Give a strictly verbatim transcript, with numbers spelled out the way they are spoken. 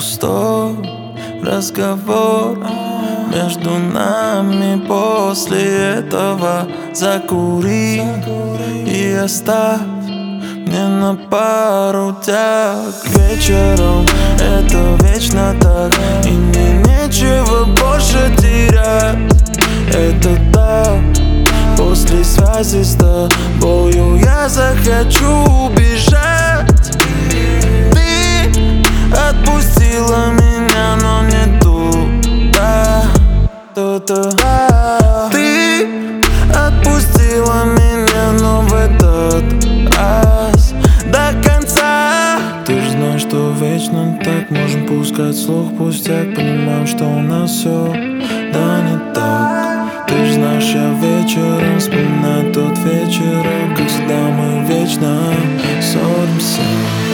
пустой разговор между нами. После этого закури и оставь мне на пару тяг. Вечером это вечно так, и мне нечего больше терять. Это так, после связи с тобою я захочу убежать. Ты отпустила меня, но не туда, туда. Ты отпустила меня, но в этот раз до конца. Ты ж знаешь, что вечно так можем пускать слух пустяк. Понимаем, что у нас все, да не так. Ты ж знаешь, я вечером вспоминаю тот вечер, как всегда мы вечно ссоримся.